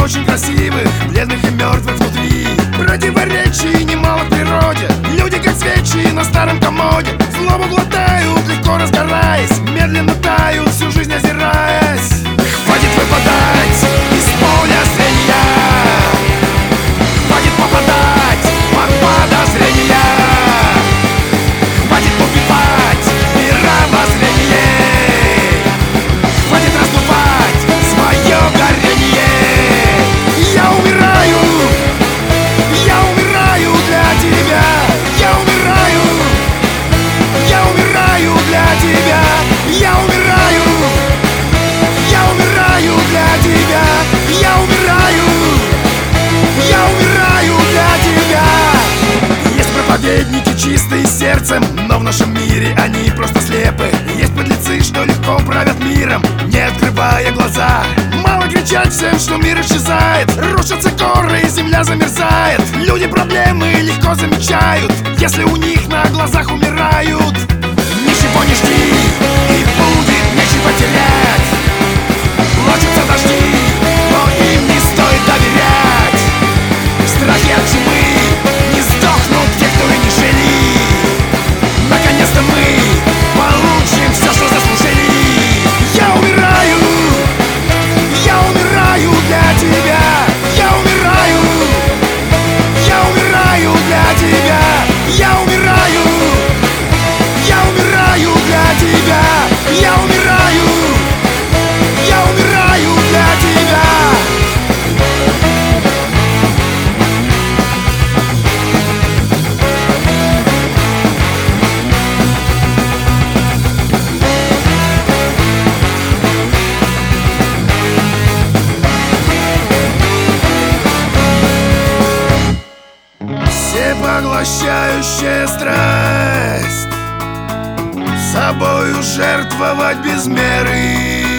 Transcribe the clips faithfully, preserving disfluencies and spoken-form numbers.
очень красивых, бледных и мертвых внутри. Противоречий немало в природе. Люди как свечи на старом комоде. Злобу глотают, легко разгораясь, медленно тают, всю жизнь озираясь. Хватит выпадать из поля зрения, хватит попадать под подозрения, хватит убивать мировоззрение, хватит раздувать свое горение. Я умираю, я умираю для тебя, я умираю, я умираю для тебя, я умираю, я умираю для тебя, я умираю, я умираю для тебя. Есть проповедники чистые сердцем, но в нашем мире они просто слепы. Есть подлецы, что легко правят миром, не открывая глаза. Мало кричать всем, что мир исчезает, рушатся горы и земля замерзает. Люди проблемы легко замечают, если у них на глазах умирают. Ничего не жди, и будет нечего терять. Плачутся дожди, но им не стоит доверять. Страхи от чумы не сдохнут те, кто и не жили. Наконец-то мы получим все, что заслужили. Я умираю, я умираю для тебя, я умираю, я умираю для тебя, я умираю, я умираю для тебя, я умираю, я умираю для тебя. Всепоглощающая страсть, собою жертвовать без меры,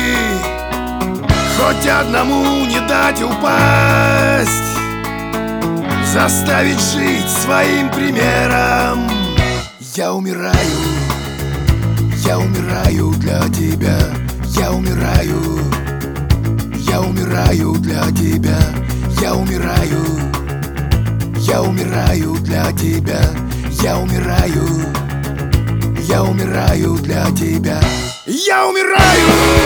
хоть одному не дать упасть, заставить жить своим примером. Я умираю, я умираю для тебя, я умираю, я умираю для тебя, я умираю, я умираю для тебя, я умираю, я умираю для тебя, я умираю.